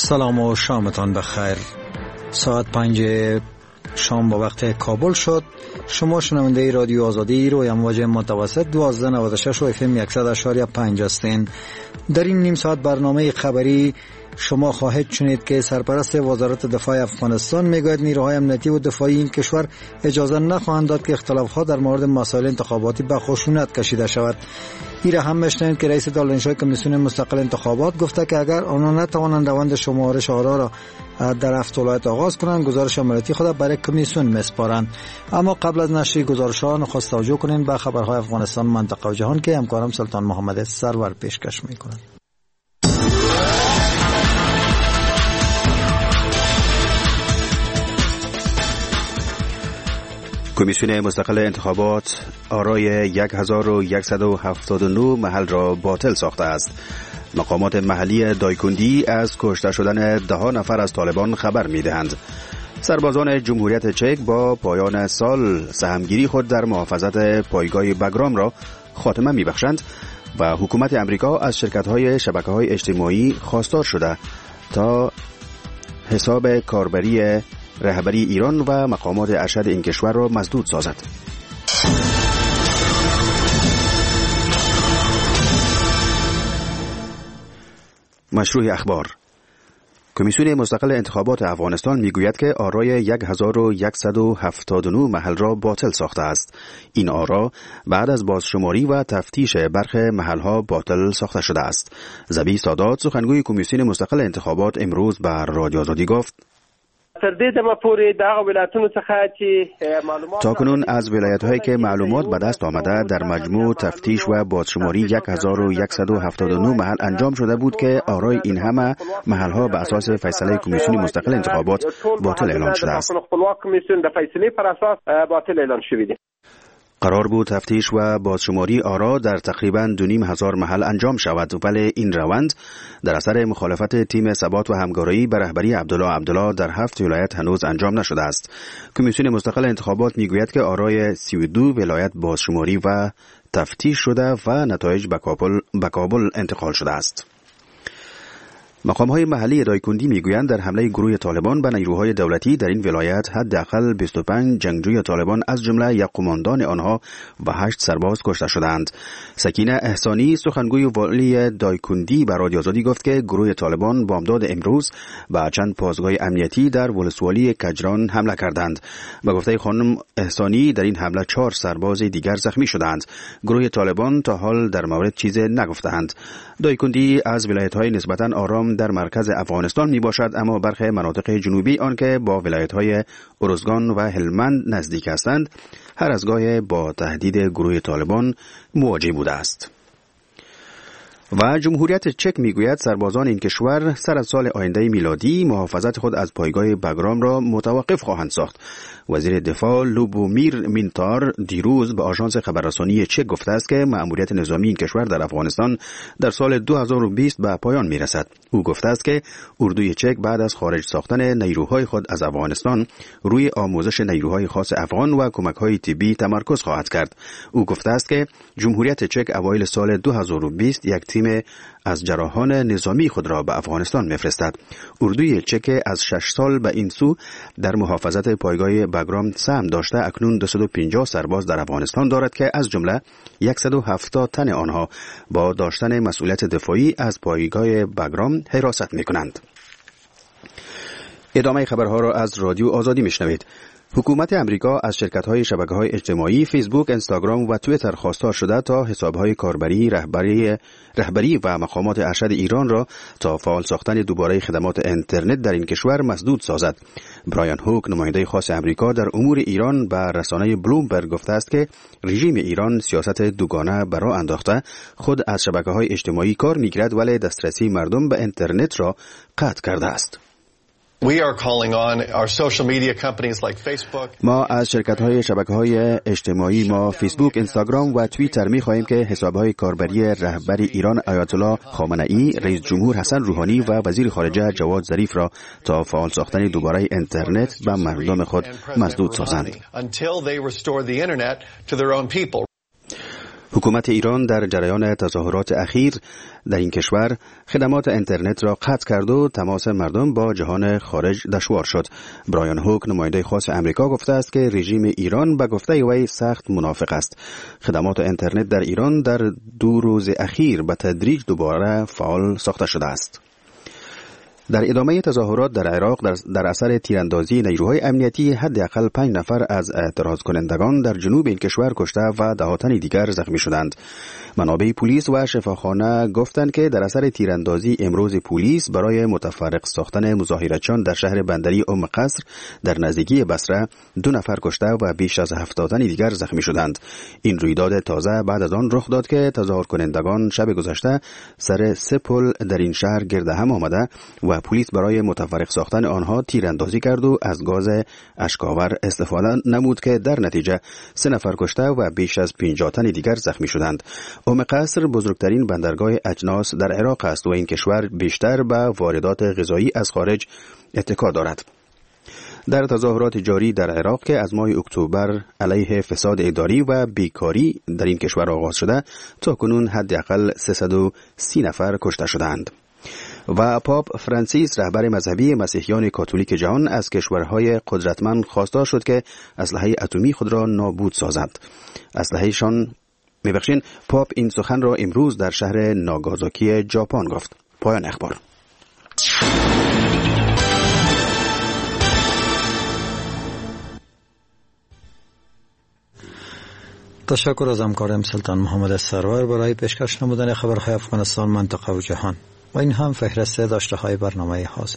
سلام و شامتان بخیر. ساعت 5 شام با وقت کابل شد. شما شنونده رادیو آزادی روی امواج متوسط 1296 و FM 100.5 هستین. در این نیم ساعت برنامه خبری شما خواهید شنید که سرپرست وزارت دفاع افغانستان میگوید نیروهای امنیتی و دفاعی این کشور اجازه نخواهند داد که اختلافات در مورد مسائل انتخاباتی به خشونت کشیده شود. این را هم میشنید که رئیس دارالانشای کمیسیون مستقل انتخابات گفته که اگر آنها نتوانند روند شمارش آرا را در 7 ولایت آغاز کنند، گزارش عملیاتی خود برای کمیسیون میسپارند. اما قبل از نشر گزارش‌ها نخست توجه کنیم به خبرهای افغانستان، منطقه و جهان که همکارم سلطان محمد سرور پیشکش می‌کند. کمیسیون مستقل انتخابات آرای 1179 محل را باطل ساخته است. مقامات محلی دایکندی از کشته شدن 10 نفر از طالبان خبر می‌دهند. سربازان جمهوریت چک با پایان سال سهمگیری خود در محافظت پایگاه بگرام را خاتمه می‌بخشند و حکومت امریکا از شرکت‌های شبکه‌های اجتماعی خواستار شده تا حساب کاربری رهبری ایران و مقامات ارشد این کشور را مسدود سازد. مشروع اخبار. کمیسیون مستقل انتخابات افغانستان میگوید که آرای 1179 محل را باطل ساخته است. این آرا بعد از بازشماری و تفتیش برخی محلها باطل ساخته شده است. زبی سادات سخنگوی کمیسیون مستقل انتخابات امروز بر رادیو آزادی گفت: تاکنون از ولایت‌هایی که معلومات به دست آمده در مجموع تفتیش و بازشماری 1179 محل انجام شده بود که آرای این همه محل‌ها به اساس فیصله کمیسیون مستقل انتخابات باطل اعلان شده است. قرار بود تفتیش و بازشماری آرا در تقریباً 2500 محل انجام شود، ولی این روند در اثر مخالفت تیم ثبات و همکاری به رهبری عبدالله در 7 ولایت هنوز انجام نشده است. کمیسیون مستقل انتخابات میگوید که آرای 32 ولایت بازشماری و تفتیش شده و نتایج به کابل انتقال شده است. مقام‌های محلی دایکندی میگویند در حمله گروه طالبان به نیروهای دولتی در این ولایت حداقل 25 جنگجوی طالبان از جمله یک قماندان آنها و 8 سرباز کشته شدند. سکینه احسانی سخنگوی والی دایکندی به رادیو آزادی گفت که گروه طالبان بامداد امروز به چند پاسگاه امنیتی در ولسوالی کجران حمله کردند. به گفته خانم احسانی در این حمله 4 سرباز دیگر زخمی شدند. گروه طالبان تا حال در مورد چیزی نگفتند. دایکندی از ولایت‌های نسبتاً آرام در مرکز افغانستان می باشد، اما برخی مناطق جنوبی آن که با ولایت‌های ارزگان و هلمند نزدیک هستند هر از گاهی با تهدید گروه طالبان مواجه بوده است. و جمهوریت چک میگوید سربازان این کشور سر از سال آینده میلادی محافظت خود از پایگاه بگرام را متوقف خواهند ساخت. وزیر دفاع لوبومیر مینتار دیروز به آژانس خبررسانی چک گفته است که مأموریت نظامی این کشور در افغانستان در سال 2020 به پایان میرسد. او گفته است که اردوی چک بعد از خارج ساختن نیروهای خود از افغانستان روی آموزش نیروهای خاص افغان و کمک‌های طبی تمرکز خواهد کرد. او گفته است که جمهوریت چک اوایل سال 2020 یک تیم از جراحان نظامی خود را به افغانستان می‌فرستد. اردوی چک از 6 سال به این سو در محافظت پایگاه بگرام سهم داشته اکنون 250 سرباز در افغانستان دارد که از جمله 170 تن آنها با داشتن مسئولیت دفاعی از پایگاه بگرام حراست می‌کنند. ادامه خبرها را از رادیو آزادی میشنوید. حکومت امریکا از شرکت‌های شبکه‌های اجتماعی فیسبوک، اینستاگرام و توییتر خواستار شده تا حساب‌های کاربری رهبری و مقامات ارشد ایران را تا فعال ساختن دوباره خدمات اینترنت در این کشور مسدود سازد. برایان هوک، نماینده خاص امریکا در امور ایران، به رسانه بلومبرگ گفته است که رژیم ایران سیاست دوگانه به راه انداخته خود از شبکه‌های اجتماعی کار می‌گیرد ولی دسترسی مردم به اینترنت را قطع کرده است. ما از شرکت‌های شبکه‌های اجتماعی فیسبوک، اینستاگرام و توییتر می‌خواهیم که حساب‌های کاربری رهبری ایران آیت الله خامنه‌ای، رئیس جمهور حسن روحانی و وزیر خارجه جواد ظریف را تا فعال ساختن دوباره اینترنت به مردم خود مسدود سازند. حکومت ایران در جریان تظاهرات اخیر در این کشور خدمات اینترنت را قطع کرد و تماس مردم با جهان خارج دشوار شد. برایان هوک نماینده خاص امریکا گفته است که رژیم ایران به گفته وی سخت منافق است. خدمات اینترنت در ایران در 2 روز اخیر به تدریج دوباره فعال ساخته شده است. در ادامه تظاهرات در عراق در اثر تیراندازی نیروهای امنیتی حداقل 5 نفر از اعتراض کنندگان در جنوب این کشور کشته و دهاتن دیگر زخمی شدند. منابع پلیس و شفاخانه گفتند که در اثر تیراندازی امروز پلیس برای متفرق ساختن مظاهرچیان در شهر بندری ام قصر در نزدیکی بصره 2 نفر کشته و بیش از 70 دیگر زخمی شدند. این رویداد تازه بعد از آن رخ داد که تظاهر کنندگان شب گذشته سر 3 پل در این شهر گرد هم آمده و پلیس برای متفرق ساختن آنها تیراندازی کرد و از گاز اشک‌آور استفاده نمود که در نتیجه 3 نفر کشته و بیش از 50 تن دیگر زخمی شدند. ام قصر بزرگترین بندرگاه اجناس در عراق است و این کشور بیشتر به واردات غذایی از خارج اتکا دارد. در تظاهرات جاری در عراق که از ماه اکتبر علیه فساد اداری و بیکاری در این کشور آغاز شده، تا کنون حداقل 330 نفر کشته شدند. و پاپ فرانسیس رهبر مذهبی مسیحیان کاتولیک جهان از کشورهای قدرتمند خواستار شد که اسلحه اتمی خود را نابود سازند. پاپ این سخن را امروز در شهر ناگازاکی ژاپن گفت. پایان اخبار. تشکر از همکارم سلطان محمد سرور برای پیشکش نمودن خبرهای افغانستان، منطقه و جهان. و این هم فهرست داشته های برنامه حاضر.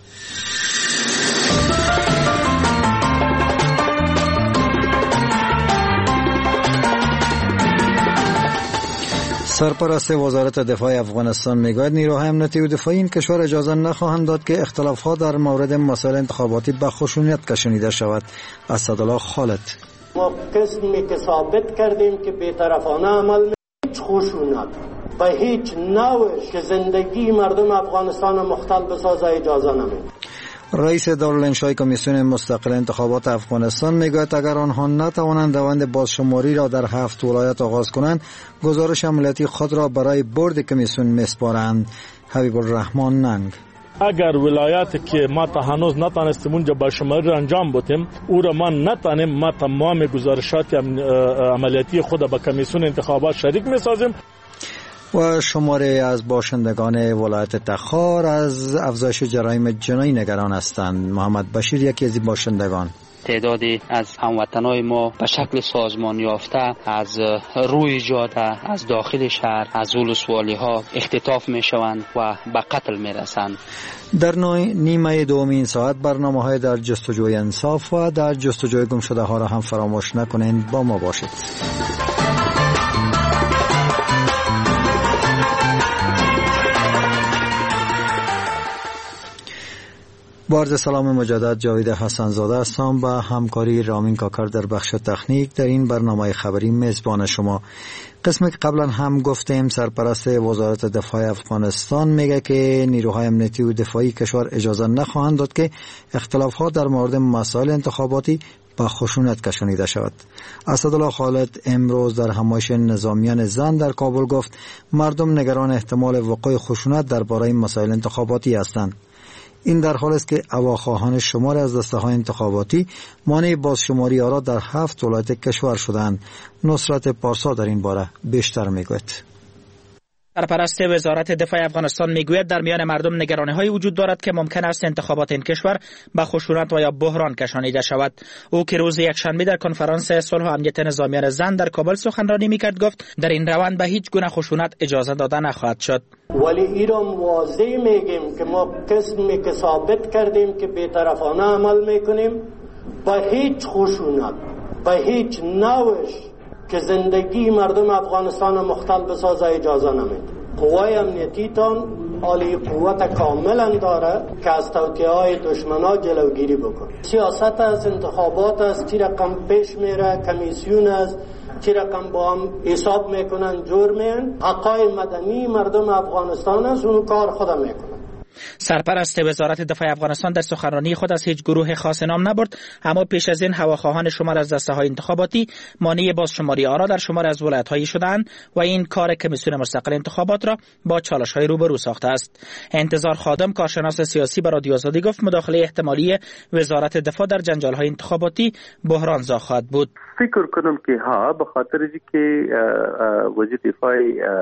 سرپرست وزارت دفاع افغانستان میگوید نیروهای امنیتی و دفاعی این کشور اجازه نخواهند داد که اختلافات در مورد مسائل انتخاباتی به خشونت کشانیده شود. اسدالله خالد: ما قسمی که ثابت کردیم که بی‌طرفانه عمل هیچ خشونت به هیچ نوعش که زندگی مردم افغانستان مختل بسازه اجازه نمیدیم. رئیس دارالانشای کمیسیون مستقل انتخابات افغانستان میگوید اگر آنها نتوانند روند بازشماری را در 7 ولایت آغاز کنند، گزارش عملیاتی خود را برای بورد کمیسیون میسپارند. حبیب الرحمن ننگ: اگر ولایتی که ما تا هنوز نتانستیم اونجا بازشماری را انجام بدیم، او را ما نتانیم، ما تمام گزارشات عملیاتی خود با کمیسیون انتخابات شریک میسازیم. و شماره از باشندگان ولایت تخار از افزایش جرایم جنایی نگران هستند. محمد بشیر یکی از این باشندگان: تعدادی از هموطنای ما به شکل سازمان یافته از روی جاده، از داخل شهر، از ولسوالی ها اختطاف می شوند و به قتل می رسند. در نیمه دوم این ساعت برنامه های در جستجوی انصاف و در جستجوی گم شده ها را هم فراموش نکنید. با ما باشید. با عرض سلام مجدد، جاوید حسن زاده هستم با همکاری رامین کاکر در بخش تکنیک در این برنامه خبری میزبان شما. قسمی که قبلا هم گفتیم، سرپرست وزارت دفاع افغانستان میگه که نیروهای امنیتی و دفاعی کشور اجازه نخواهند داد که اختلافات در مورد مسائل انتخاباتی با خشونت کشانیده شود. اسدالله خالد امروز در همایش نظامیان زن در کابل گفت مردم نگران احتمال وقوع خشونت درباره مسائل انتخاباتی هستند. این در حالی است که هواخواهان شمار از دسته‌های انتخاباتی مانع بازشماری آرا در 7 ولایت کشور شدند. نصرت پارسا در این باره بیشتر میگوید. سرپرست وزارت دفاع افغانستان میگوید در میان مردم نگرانی‌هایی وجود دارد که ممکن است انتخابات این کشور به خشونت و یا بحران کشانیده شود. او که روز یکشنبه در کنفرانس صلح و امنیت نظامیان زن در کابل سخنرانی میکرد گفت در این روند به هیچ گونه خشونت اجازه داده نخواهد شد. ولی ایران واضح میگیم که ما قسمی که ثابت کردیم که بی‌طرفانه عمل میکنیم، به هیچ خشونت، به هیچ نوعش که زندگی مردم افغانستان مختل بسازه اجازه نمیده. قوای امنیتی تان عالی قوت کاملا داره که از توطئه‌های دشمنا جلوگیری بکنه. سیاست از انتخابات است، چی رقم پیش میره، کمیسیون است، چی رقم با هم حساب میکنن، جور میان. حقای مدنی مردم افغانستان است، اون کار خود میکنن. سرپرست وزارت دفاع افغانستان در سخنرانی خود از هیچ گروه خاص نام نبرد، اما پیش از این هواخواهان شمار از دسته‌های انتخاباتی مانع بازشماری آرا در شمار از ولایت‌های شده‌اند و این کار کمیسیون مستقل انتخابات را با چالش‌های روبرو ساخته است. انتظار خادم، کارشناس سیاسی، به رادیو آزادی گفت مداخله احتمالی وزارت دفاع در جنجال‌های انتخاباتی بحران‌زا خواهد بود. فکر کنم که ها، به خاطر که وزیر دفاع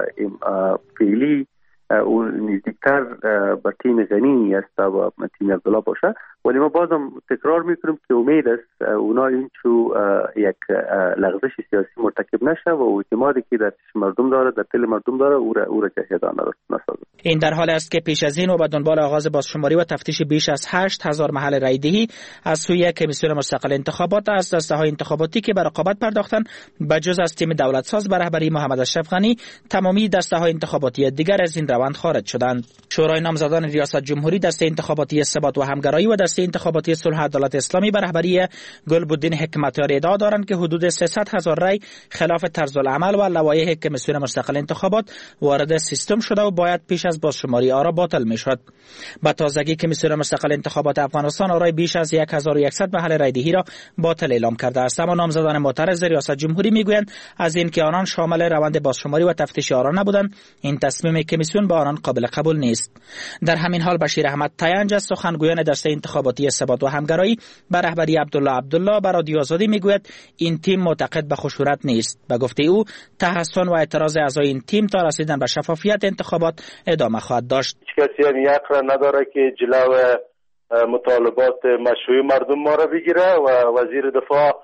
فعلی او نزدیکتر به تیم غنی است و تیم عبدالله باشه، ولی ما بازم تکرار میکنیم که امید است اونا اینچو یک لغزش سیاسی مرتکب نشه و اعتمادی که در مردم داره، در دل مردم داره، او را جهیدان نسازه. این در حال است که پیش از این و به دنبال آغاز بازشماری و تفتیش بیش از 8000 محل رای دهی از سوی کمیسیون مستقل انتخابات از دسته‌های انتخاباتی که به رقابت پرداختند، به جز از تیم دولت ساز به رهبری محمد اشرف غنی، تمامی دسته‌های انتخاباتی دیگر از این روند خارج شدند. شورای نامزدان ریاست جمهوری، دسته انتخاباتی ثبات و همگرایی و دسته انتخاباتی صلح و عدالت اسلامی به رهبری گلبدین حکمتیار ادعا دارند که حدود 300,000 رای خلاف طرز العمل و لوایح کمیسیون مستقل انتخابات وارد سیستم شده و باید پیش از بازشماری آرا باطل میشد. با تازگی کمیسیون مستقل انتخابات افغانستان آرای بیش از 1100 محل رای دهی را باطل اعلام کرده است، اما نامزدان معترض ریاست جمهوری میگویند از اینکه آنان شامل روند بازشماری و تفتیش آرا نبودند، این تصمیم کمیسیون با آنان قابل قبول نیست. در همین حال بشیر احمد تینج از سخنگویان دسته انتخاباتی ثبات و همگرایی به رهبری عبدالله به رادیو آزادی میگوید این تیم معتقد به خشونت نیست. به گفته او تحسن و اعتراض اعضای این تیم تا رسیدن به شفافیت انتخابات ادامه خواهد داشت. هیچ کسی هم یک را نداره که جلو مطالبات مشروع مردم ما را بگیره و وزیر دفاع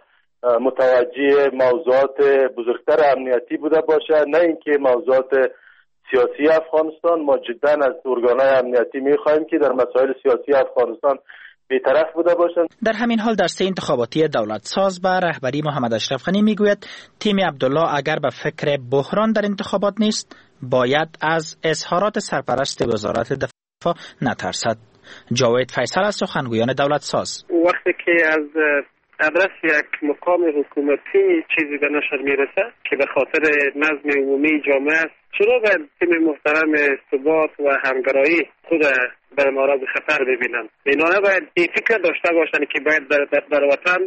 متوجه موضوعات بزرگتر امنیتی بوده باشه، نه اینکه موضوعات سیاسی افغانستان. ما جدا از ارگان‌های امنیتی می‌خواهیم که در مسائل سیاسی افغانستان بی‌طرف بوده باشند. در همین حال دسته انتخاباتی دولت ساز به رهبری محمد اشرف غنی میگوید تیم عبدالله اگر به فکر بحران در انتخابات نیست، باید از اظهارات سرپرست وزارت دفاع نترسد. جاوید فیصل از سخنگویان دولت ساز: وقتی که از ادرس یک مقام حکومتی چیزی به نشر میرسه که به خاطر نظم عمومی جامعه است، چرا باید تیم محترم ثبات و همگرایی خود در معرض خطر ببینن؟ اینا باید این فکر داشته باشن که باید در وطن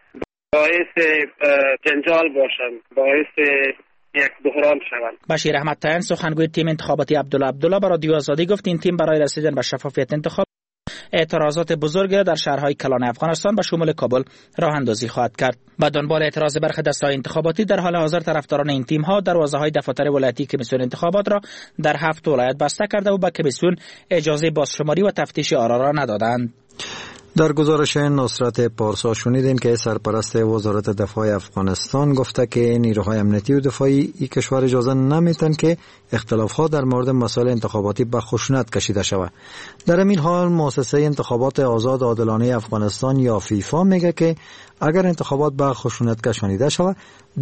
باعث جنجال باشن، باعث یک بحران شوند. بشیر احمد تین سخنگوی تیم انتخاباتی عبدالله به رادیو آزادی گفت این تیم برای رسیدن به شفافیت انتخاب اعتراضات بزرگی را در شهرهای کلان افغانستان به شمول کابل راه اندازی خواهد کرد. با دنبال اعتراض برخی دسته‌های انتخاباتی در حال حاضر طرفداران این تیم‌ها دروازه‌های دفاتر ولایتی کمیسیون انتخابات را در 7 ولایت بسته کرده و به کمیسیون اجازه بازشماری و تفتیش آرا را ندادند. در گزارش نصرت پارسا شنیدیم که سرپرست وزارت دفاع افغانستان گفته که نیروهای امنیتی و دفاعی این کشور اجازه نمیتن که اختلافات در مورد مسائل انتخاباتی به خشونت کشیده شود. در این حال مؤسسه انتخابات آزاد عادلانه افغانستان یا فیفا میگه که اگر انتخابات به خشونت کشانیده شود،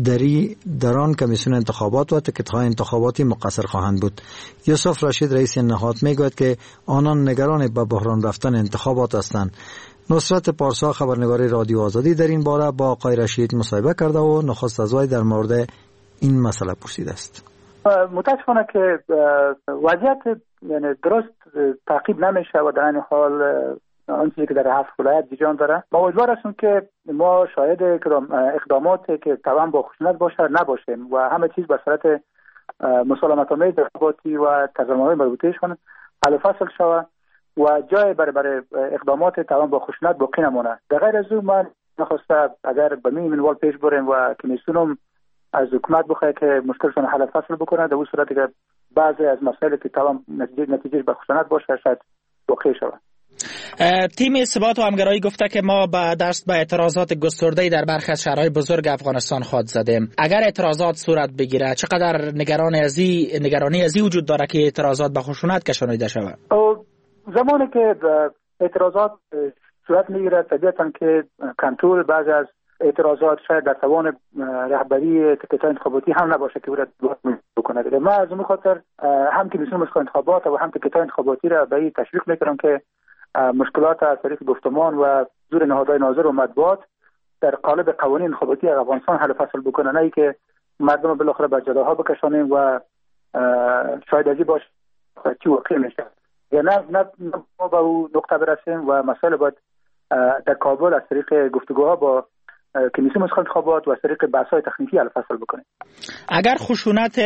در آن کمیسیون انتخابات و تکت‌های انتخاباتی مقصر خواهند بود. یوسف رشید رئیس نهاد میگوید که آنان نگران به بحران رفتن انتخابات هستند. نصرت پارسا خبرنگار رادیو آزادی در این باره با آقای رشید مصاحبه کرده و نخست از وی در مورد این مسئله پرسیده است. متاسفانه که وضعیت یعنی درست تعقیب نمیشه و در این حال آنچه که در 7 ولایت جریان داره. ما امیدوار هستیم که ما شاهد اقداماتی که توان با خشونت باشه نباشیم و همه چیز به صورت مسالمت‌آمیز انتخاباتی و تظاهرات مربوطه‌شون حل فصل شود و جای برای اقدامات توان با خشونت باقی نمونه. در غیر از اون من نخواسته اگر به این منوال پیش بریم و کمیسیون از حکومت بخواه که مشکلشون حل فصل بکنه، در اون صورت که بعضی از مسائلی که توان نتیجه به خشونت باشه شاید واقع شود. تیم ثبات و همگرایی گفته که ما با دست به اعتراضات گسترده‌ای در برخی از شهرهای بزرگ افغانستان خود زدیم. اگر اعتراضات صورت بگیره چقدر نگرانی از این وجود داره که اعتراضات به خشونت کشانیده شود؟ زمانی که اعتراضات صورت میگیره طبیعتاً که کنترل بعضی از اعتراضات شاید در توان رهبری تکت‌های انتخاباتی هم نباشه که باید بکنه. ما از اون خاطر هم کمیسیون مستقل انتخابات و هم تکت‌های انتخاباتی را به این تشویق میکنم که مشکلات از طریق گفتمان و زور نهادهای ناظر و مطبوعات در قالب قوانین انتخاباتی افغانستان حل فصل بکنه، نه اینکه مردم بالاخره به جداها بکشانیم و شاید ازی باشه چی واقع میشه. یا نه ما به اون نقطه برسیم و مسائل باید در کابل از طریق گفتگوها با کمیسیون مسخ انتخابات و از طریق بحث‌های تکنیکی حل فصل بکنیم. اگر خشونت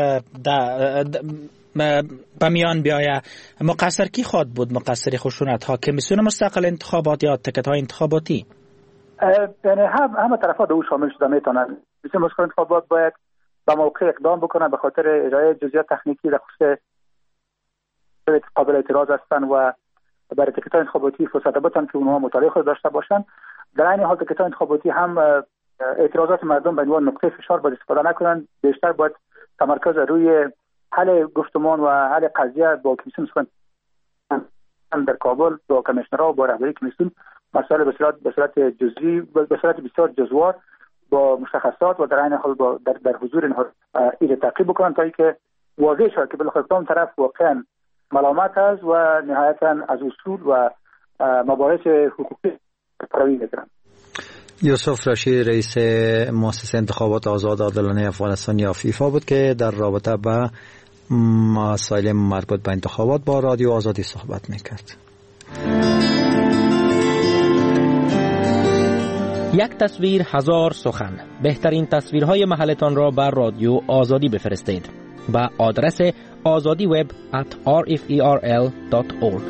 به میان بیایه، مقصر کی خواد بود؟ مقصر خشونت ها کمیسیون مستقل انتخابات یا تکت های انتخاباتی؟ یعنی همه طرفا به او شامل شده میتونن. کمیسیون مسخ انتخابات باید به موقع اقدام بکنن به خاطر ارائه جزئیات تکنیکی در خصوص قابل اعتراض هستن و برای تکت های انتخاباتی فرصت بدن که اونها مطالعه خود داشته باشن. در این حال تکت های انتخاباتی هم اعتراضات مردم به عنوان نقطه فشار باید استفاده نکنن، بیشتر باید تمرکز روی حل گفتمان و حل قضیه با کمیسیون در کابل با کمیشنرها و با رهبری کمیسیون مسائل به صورت جزئی به صورت بسیار جزوار با مشخصات و در این حال در حضور اینها این تعقیب بکنن تا اینکه واضح شود که بالاخره کدام طرف واقعا ملامت است و نهایتا از اصول و مباحث حقوقی پیروی میکنن. یوسف رشید رئیس مؤسسه انتخابات آزاد عادلانه افغانستان یا فیفا بود که در رابطه با مسائل مربوط به انتخابات با رادیو آزادی صحبت میکرد. یک تصویر هزار سخن. بهترین تصویرهای محلتان را بر رادیو آزادی بفرستید با آدرس azadiweb@rferl.org.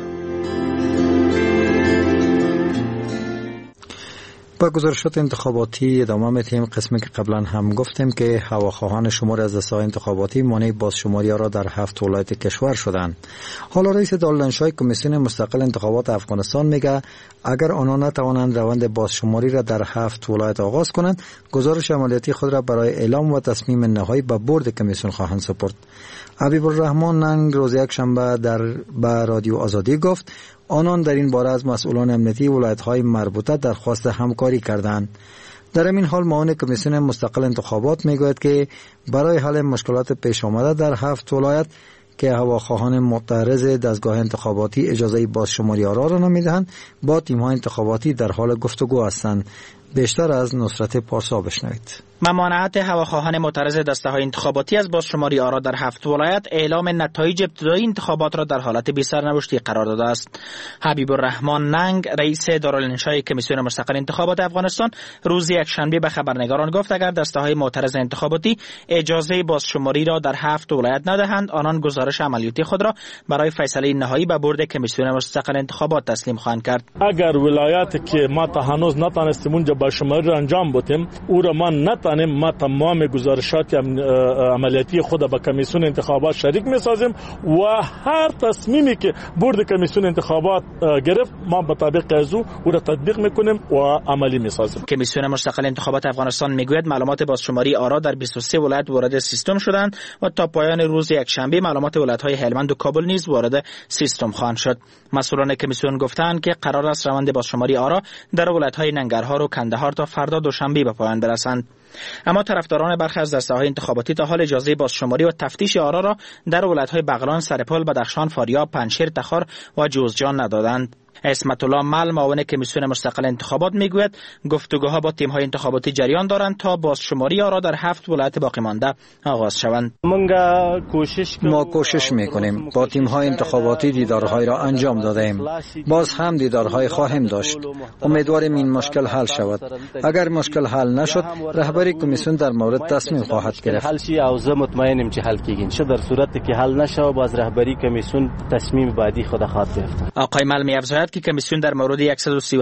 با گزارشات انتخاباتی ادامه می‌دهیم. قسمی که قبلا هم گفتیم که هواخواهان شماری از دسته‌های انتخاباتی مانع بازشماری را در 7 ولایت کشور شدند. حالا رئیس دادلنشای کمیسیون مستقل انتخابات افغانستان میگه اگر آنها نتوانند روند بازشماری را در 7 ولایت آغاز کنند، گزارش عملیاتی خود را برای اعلام و تصمیم نهایی به بورد کمیسیون خواهند سپرد. حبیب الرحمن ننگ روز یک شنبه با رادیو آزادی گفت آنان در این باره از مسئولان امنیتی ولایت‌های مربوطه درخواست همکاری کردند. در این حال معاون کمیسیون مستقل انتخابات میگوید که برای حل مشکلات پیش آمده در 7 ولایت که هواخواهان معترض دستگاه انتخاباتی اجازه بازشماری آرا را نمیدهند، با تیم‌های انتخاباتی در حال گفتگو هستند. بیشتر از نصرت پارسا بشنوید. ممانعت هواخواهان معترض دسته‌های انتخاباتی از بازشماری آرا در 7 ولایت اعلام نتایج ابتدایی انتخابات را در حالت بی‌سرنوشتی قرار داده است. حبیب الرحمن ننگ رئیس دارالانشای کمیسیون مستقل انتخابات افغانستان روز یکشنبه به خبرنگاران گفت اگر دسته‌های معترض انتخاباتی اجازه بازشماری را در 7 ولایت ندهند، آنان گزارش عملیاتی خود را برای فیصله نهایی به بورد کمیسیون مستقل انتخابات تسلیم خواهند کرد. اگر ولایتی که ما تا هنوز نتونستیم اونجا بازشماری را انجام بدیم، او را ما تمام گزارشات عملیاتی خود با کمیسیون انتخابات شریک می‌سازیم و هر تصمیمی که بورد کمیسیون انتخابات گرفت ما به طبق از او را تطبیق می‌کنیم و عملی می‌سازیم. کمیسیون مستقل انتخابات افغانستان میگوید معلومات بازشماری آرا در 23 ولایت وارد سیستم شدند و تا پایان روز یکشنبه معلومات ولایت‌های هلمند و کابل نیز وارد سیستم خواهند شد. مسئولان کمیسیون گفتند که قرار است روند بازشماری آرا در ولایت‌های ننگرهار و کندهار تا فردا دوشنبه به پایان برسند. اما طرفداران برخی از دسته‌های انتخاباتی تا حال اجازه بازشماری و تفتیش آرا را در ولایت‌های بغلان، سرپل، بدخشان، فاریاب، پنجشیر، تخار و جوزجان ندادند. اسمت الله مل معاون کمیسیون مستقل انتخابات میگوید گفتگوها با تیم‌های انتخاباتی جریان دارند تا بازشماری آرا در 7 ولایت باقی مانده آغاز شوند. ما کوشش میکنیم با تیم‌های انتخاباتی دیدارهای را انجام دادیم، باز هم دیدارهای خواهیم داشت. امیدواریم این مشکل حل شود. اگر مشکل حل نشد، رهبری کمیسیون در مورد تصمیم خواهد گرفت. حل شي او زه مطمئنم چې حل کیږي. در صورتی که حل نشه باز رهبری کمیسیون تصمیم بعدی خود خواهد گرفت. آقای مل می‌افزاید که کمیسیون در مورد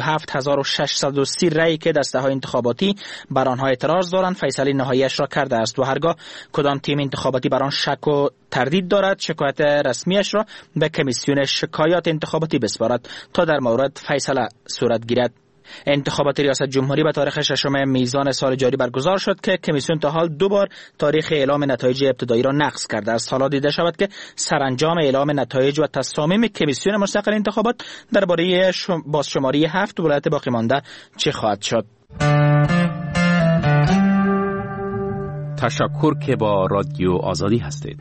133630 رأی که دسته‌های انتخاباتی بر آنها اعتراض دارند فیصله نهاییش را کرده است و هرگاه کدام تیم انتخاباتی بر آن شک و تردید دارد شکایت رسمیش را به کمیسیون شکایات انتخاباتی بسپارد تا در مورد فیصله صورت گیرد. انتخابات ریاست جمهوری به تاریخ 6 میزان سال جاری برگزار شد که کمیسیون تا حال 2 بار تاریخ اعلام نتایج ابتدایی را نقض کرده است. حالا دیده شود که سرانجام اعلام نتایج و تصامیم کمیسیون مستقل انتخابات درباره بازشماری 7 ولایت باقی مانده چه خواهد شد. تشکر که با رادیو آزادی هستید.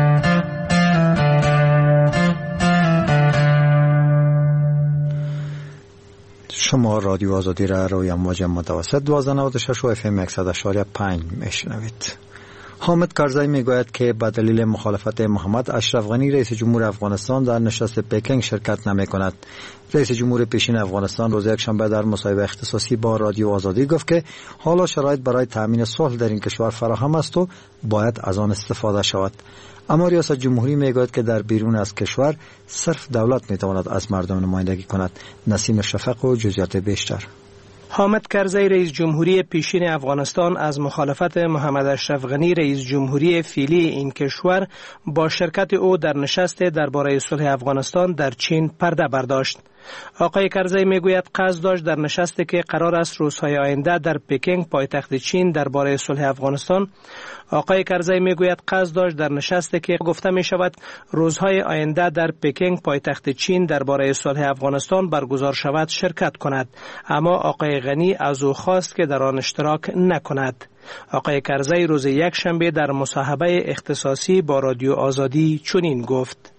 شما رادیو آزادی را روی امواج متوسط 1296 و FM 100.5 میشنوید. حامد کرزی میگوید که به دلیل مخالفت محمد اشرف غنی رئیس جمهور افغانستان در نشست پکینگ شرکت نمی‌کند. رئیس جمهور پیشین افغانستان روز یکشنبه در مصاحبه اختصاصی با رادیو آزادی گفت که حالا شرایط برای تامین صلح در این کشور فراهم است و باید از آن استفاده شود. اما ریاست جمهوری میگوید که در بیرون از کشور صرف دولت میتواند از مردم نمایندگی کند. نسیم شفق و جزئیات بیشتر. حامد کرزی رئیس جمهوری پیشین افغانستان از مخالفت محمد اشرف غنی رئیس جمهوری فعلی این کشور با شرکت او در نشست درباره صلح افغانستان در چین پرده برداشت. آقای کرزی میگوید قصد داشت در نشستی که قرار است روزهای آینده در پکینگ پایتخت چین درباره صلح افغانستان گفته می شود روزهای آینده در پکینگ پایتخت چین درباره صلح افغانستان برگزار شود شرکت کند، اما آقای غنی از او خواست که در آن اشتراک نکند. آقای کرزی روز یکشنبه در مصاحبه اختصاصی با رادیو آزادی چنین گفت: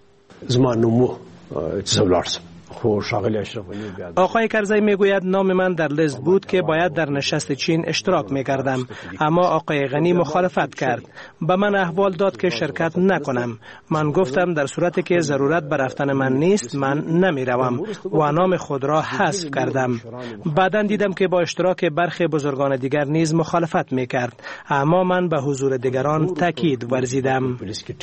آقای کرزی میگوید نام من در لیست بود که باید در نشست چین اشتراک میکردم، اما آقای غنی مخالفت کرد. به من احوال داد که شرکت نکنم. من گفتم در صورتی که ضرورت به رفتن من نیست من نمیروم و نام خود را حذف کردم. بعداً دیدم که با اشتراک برخی بزرگان دیگر نیز مخالفت میکرد، اما من به حضور دیگران تاکید ورزیدم.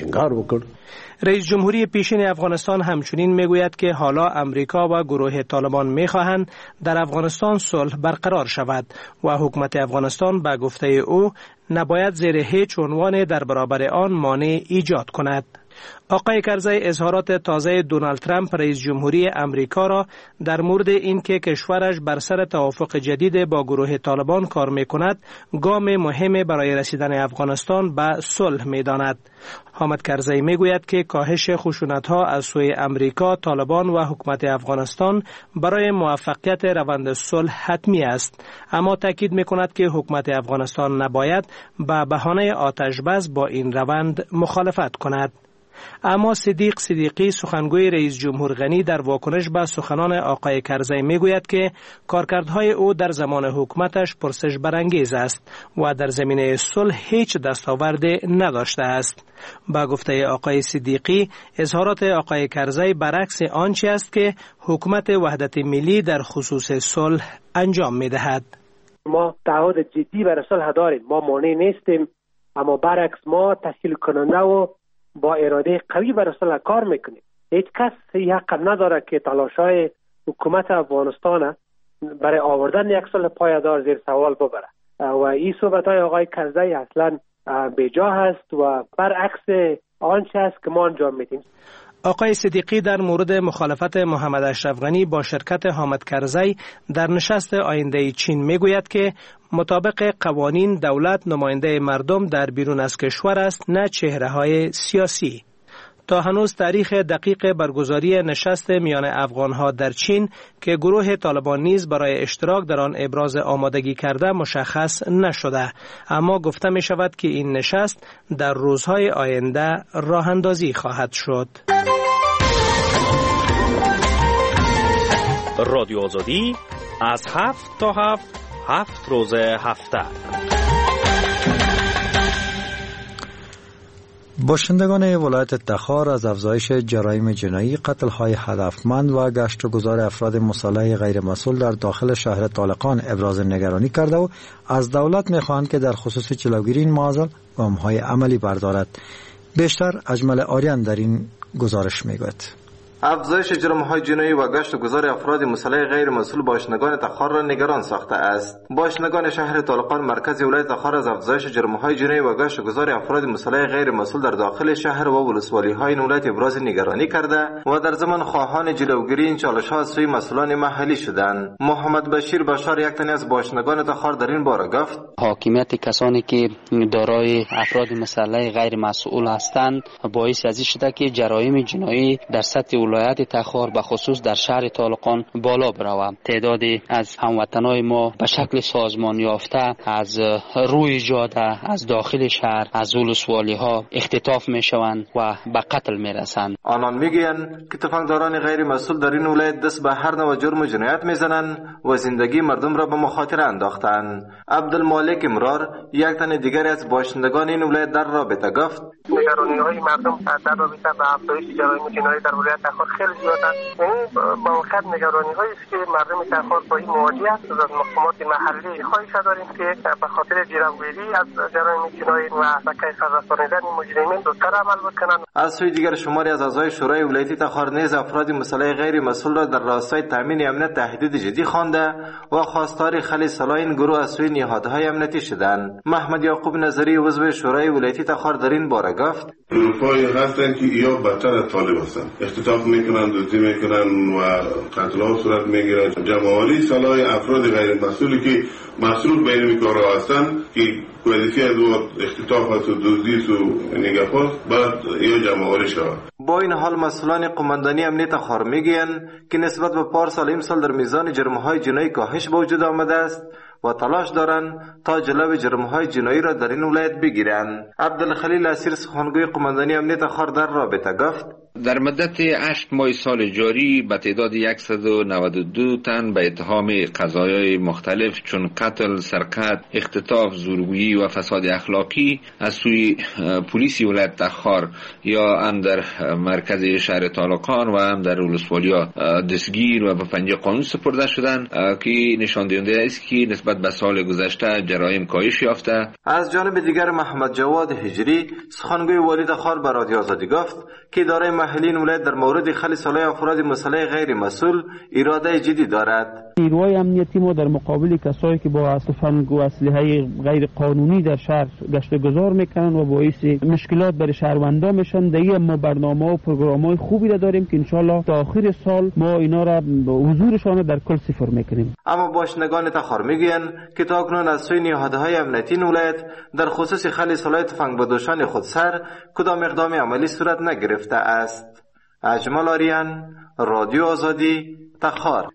رئیس جمهوری پیشین افغانستان همچنین میگوید که حالا امریکا و گروه طالبان میخواهند در افغانستان صلح برقرار شود و حکومت افغانستان به گفته او نباید زیر هیچ عنوان در برابر آن مانع ایجاد کند. آقای کرزی اظهارات تازه دونالد ترامپ رئیس جمهوری امریکا را در مورد اینکه کشورش بر سر توافق جدید با گروه طالبان کار میکند گام مهمی برای رسیدن افغانستان به صلح میداند. حامد کرزی میگوید که کاهش خشونت‌ها از سوی امریکا، طالبان و حکومت افغانستان برای موفقیت روند صلح حتمی است، اما تاکید میکند که حکومت افغانستان نباید به بهانه آتش‌بس با این روند مخالفت کند. اما صدیقی سخنگوی رئیس جمهور غنی در واکنش به سخنان آقای کرزی میگوید که کارکردهای او در زمان حکومتش پرسش برانگیز است و در زمینه صلح هیچ دستاوردی نداشته است. با گفته آقای صدیقی اظهارات آقای کرزی برعکس آنچه است که حکومت وحدت ملی در خصوص صلح انجام میدهد. ما تعهد جدی برای صلح داریم، ما مانع نیستیم، اما برعکس ما تسهیل کننده و با اراده قوی برای صلح کار میکنیم. هیچ کس این حق نداره که تلاش‌های حکومت افغانستان برای آوردن یک صلح پایدار زیر سوال ببره و این صحبت‌های آقای کرزی اصلاً بیجا هست و برعکس آنچه است که ما انجام میدیم. آقای صدیقی در مورد مخالفت محمد اشرف غنی با شرکت حامد کرزی در نشست آینده چین میگوید که مطابق قوانین دولت نماینده مردم در بیرون از کشور است، نه چهره‌های سیاسی. تا هنوز تاریخ دقیق برگزاری نشست میان افغانها در چین که گروه طالبان نیز برای اشتراک در آن ابراز آمادگی کرده مشخص نشده، اما گفته می شود که این نشست در روزهای آینده راه اندازی خواهد شد. رادیو آزادی از 7 تا 7 روز هفته. باشندگان ولایت تخار از افزایش جرایم جنایی، قتل‌های هدفمند و گشت و گذار افراد مسلح غیر مسئول در داخل شهر طالقان ابراز نگرانی کرده و از دولت می‌خواهند که در خصوص جلوگیری این معضل گام‌های عملی بردارد. بیشتر اجمل آریان در این گزارش میگوید. افزایش جرم‌های جنایی و گشت و گذار افراد مسلح غیر مسئول باشندگان تخار را نگران ساخته است. باشندگان شهر طالقان مرکز ولایت تخار از افزایش جرم‌های جنایی و گشت و گذار افراد مسلح غیر مسئول در داخل شهر و ولسوالی‌های این ولایت ابراز نگرانی کرده و در ضمن خواهان جلوگیری این چالش‌ها از سوی مسئولان محلی شدند. محمد بشیر بشار یک تن از باشندگان تخار در این باره گفت: حاکمیت کسانی که دارای افراد مسلح غیر مسئول هستند باعث از این شده که جرایم جنایی در سطح ولایت تخار به خصوص در شهر طالقان بالا بروه. تعدادی از هموطنای ما به شکل سازمان یافته از روی جاده، از داخل شهر، از ولسوالی ها اختطاف می شوند و به قتل می رسند. آنان میگویند که تفنگداران غیر مسئول در این ولایت دست به هر نوع جرم و جنایت میزنند و زندگی مردم را به مخاطره انداختند. عبدالمالک امرار، یک تن دیگری از باشندگان این ولایت در رابطه گفت: نگرانی‌های مردم در رابطه با افزایش جرایم جنایی در ولایت تخار خیلی زیاد است. یعنی با واقع نگرانی‌هایی است که مردم تخار با این مواجه است. از مقامات محلی خواهش داریم که به خاطر جلوگیری از جرایم جنایی و به کیفر رسانیدن مجرمین زودتر عمل بکنند. از سوی دیگر شماری از اعضای شورای ولایتی تخار نیز افراد مسلح غیر مسئول را در راستای تامین امنیت تهدید جدی خوانده و خواستار خلی سلاح این گروه از سوی نهادهای امنیتی شدند. محمد یعقوب نظری عضو شورای ولایتی تخار در این باره گفت: گروه‌هایی هستند که یا بدتر از طالب هستند، اختطاف میکنند، دزدی میکنند و قتل‌ها صورت میگیرد. جمع‌آوری سلاح افراد غیر مسئولی که مسئول به این کارها هستند که وظیفه از اختطاف و دزدی و نگهبان بعد یا جمع‌آوری شود. با این حال مسئولان قماندانی امنیت تخار میگویند که نسبت به پارسال امسال در میزان جرم‌های جنایی کاهش به وجود آمده است و تلاش دارند تا جلوی جرم‌های جنایی را در این ولایت بگیرند. عبدالخلیل اسیر، سخنگوی قماندانی امنیت تخار در رابطه گفت: در مدت 8 ماه سال جاری به تعداد 192 تن به اتهام قضایای مختلف چون قتل، سرقت، اختطاف، زورگویی و فساد اخلاقی از سوی پلیس ولایت تخار یا هم در مرکز شهر طالقان و هم در ولسوالی‌ها دستگیر و به پنجه قانون سپرده شدند که نشان دهنده است که نسبت به سال گذشته جرایم کاهش یافته. از جانب دیگر محمد جواد هجری، سخنگوی والی تخار به رادیو آزادی گفت که اداره محلی ولایت در مورد خلی سلاح افراد مسلح غیر مسئول اراده جدی دارد. نیروهای امنیتی ما در مقابل کسایی که با تفنگ و اسلحه غیر قانونی در شهر گشت گذار میکنن و باعث مشکلات برای شهروندان میشن، دیگه ما برنامه و پروگرام‌های خوبی داریم که انشالله تا آخر سال ما اینا را حضورشان در کل صفر میکنیم. اما باشندگان تخار میگویند که تا اکنون از سوی نهادهای امنیتی ولایت در خصوص خلی سلاح تفنگ بدوشان خودسر کدام اقدام عملی صورت نگرفته است. اجمل آریان، رادیو آزادی، تخار.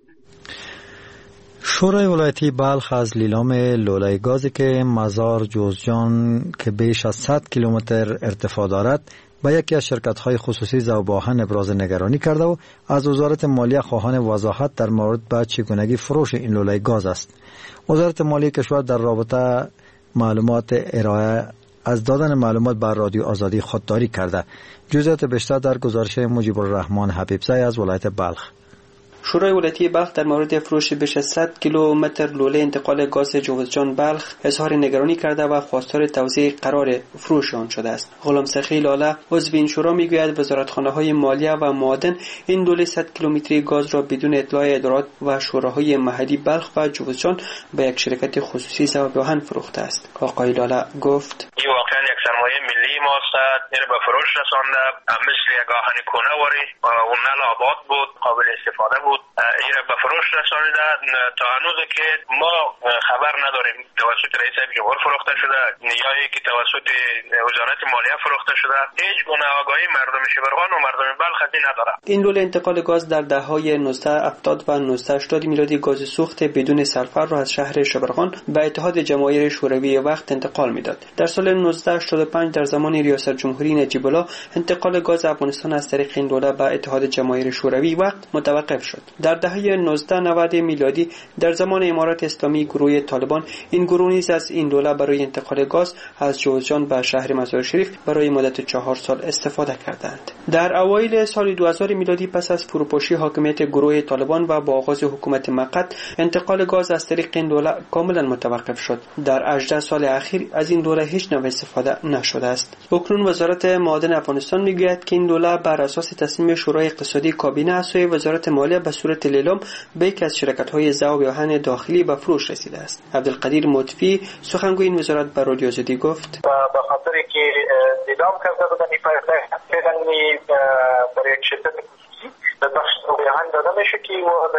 شورای ولایتی بلخ از لیلام لوله گازی که مزار جوزجان که بیش از 100 کیلومتر ارتفاع دارد به یکی از شرکت‌های خصوصی ذوباهن ابراز نگرانی کرده و از وزارت مالیه خواهان وضاحت در مورد به چگونگی فروش این لوله گاز است. وزارت مالیه کشور در رابطه معلومات ارائه از دادن معلومات بر رادیو آزادی خودداری کرده. جزئیات بیشتر در گزارش مجیب الرحمن حبیبزی از ولایت بلخ. شورای ولایتی بلخ در مورد فروش بیش از 100 کیلومتر لوله انتقال گاز جوزجان بلخ اظهار نگرانی کرده و خواستار توزیع قرار فروش آن شده است. غلام سخی لاله عضو این شورا میگوید وزارتخانه‌های مالیه و معادن این لوله 100 کیلومتری گاز را بدون اطلاع ادارات و شوراهای محلی بلخ و جوزجان به یک شرکت خصوصی ذوباهن فروخته است. آقای لاله گفت: این واقعا یک سرمایه ملی ماست، این به فروش رسانده، مثل یک آهن کونه وری اون نل آباد بود، قابل استفاده بود، این به فروش رسانیده. تا هنوز که ما خبر نداریم توسط رئیس جمهور فروخته شده یا که توسط وزارت مالیه فروخته شده. هیچ گونه آگاهی مردم شبرغان و مردم بلخ از این نداره. این لوله انتقال گاز در دهه‌های 1970 و 1980 میلادی گاز سوخت بدون سلفر را از شهر شبرغان به اتحاد جماهیر شوروی وقت انتقال میداد. در سال 1985 در زمان ریاست جمهوری نجیب الله انتقال گاز افغانستان از طریق این لوله به اتحاد جماهیر شوروی وقت متوقف شد. در دهه 1990 میلادی در زمان امارت اسلامی گروه طالبان این گروه نیز از این لوله برای انتقال گاز از جوزجان به شهر مزار شریف برای مدت 4 سال استفاده کردند. در اوایل سال 2000 میلادی پس از فروپاشی حاکمیت گروه طالبان و با آغاز حکومت مقت انتقال گاز از طریق این لوله کاملا متوقف شد. در 18 سال اخیر از این لوله هیچ نوع استفاده نشده است. اکنون وزارت معادن افغانستان میگوید که این لوله بر اساس تصمیم شورای اقتصادی کابینه از سوی وزارت مالیه به صورت لیلام به یکی از شرکت‌های ذوباهن داخلی به فروش رسیده است. عبدالقدیر مطفی سخنگوی این وزارت به رادیو آزادی گفت: به خاطر که لیلام کرده بودن این پیشنهاد برای یک شرکت خصوصی به بخش ذوباهن داده میشه که و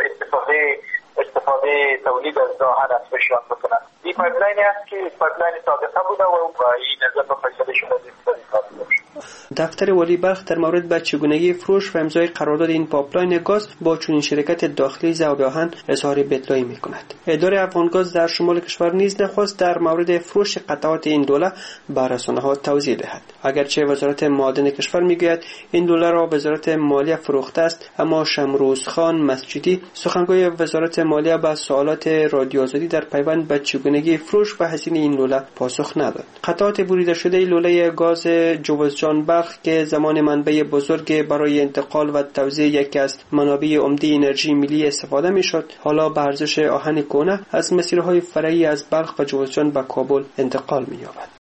استفاده تولید از ذوباهن از بشیان بکنن. این پایپلاینی است که پایپلاین سابقه بوده و این نظر به فیصله شده دفتر والی بلخ در مورد به چگونگی فروش و امضای قرارداد این پایپلاین گاز با چنین شرکت داخلی ذوب آهن اظهار بدلایی می‌کند. اداره افغانگاز در شمال کشور نیز نخواست در مورد فروش قطعات این دوله به رسانه‌ها توضیح دهد. اگرچه وزارت معادن کشور میگوید این دوله را وزارت مالیه فروخته است، اما شمروز خان مسجدی سخنگوی وزارت مالیه به سوالات رادیو آزادی در پیوند به چگونگی فروش و هزینه این لوله پاسخ نداد. قطعات بریده شده لوله گاز جوزجان بلخ که زمان منبع بزرگ برای انتقال و توزیع یکی از منابع عمده انرژی ملی استفاده میشد، حالا به ارزش آهن کهنه از مسیرهای فرعی از بلخ و جوزجان به کابل انتقال می‌یابد.